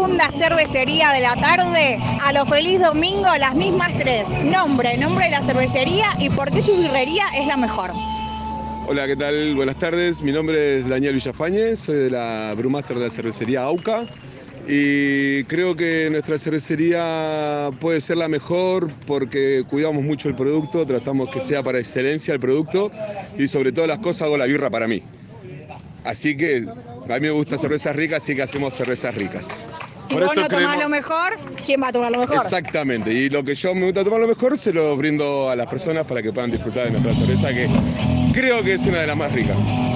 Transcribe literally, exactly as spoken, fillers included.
segunda cervecería de la tarde. A lo feliz domingo, las mismas tres. Nombre, nombre de la cervecería y por qué tu birrería es la mejor. Hola, ¿qué tal? Buenas tardes. Mi nombre es Daniel Villafañe, soy de la Brewmaster de la cervecería AUCA y creo que nuestra cervecería puede ser la mejor porque cuidamos mucho el producto, tratamos que sea para excelencia el producto y sobre todas las cosas hago la birra para mí. Así que a mí me gusta cervezas ricas, así que hacemos cervezas ricas. Si Por vos no tomás creemos... lo mejor, ¿quién va a tomar lo mejor? Exactamente, y lo que yo me gusta tomar lo mejor se lo brindo a las personas para que puedan disfrutar de nuestra cerveza, que creo que es una de las más ricas.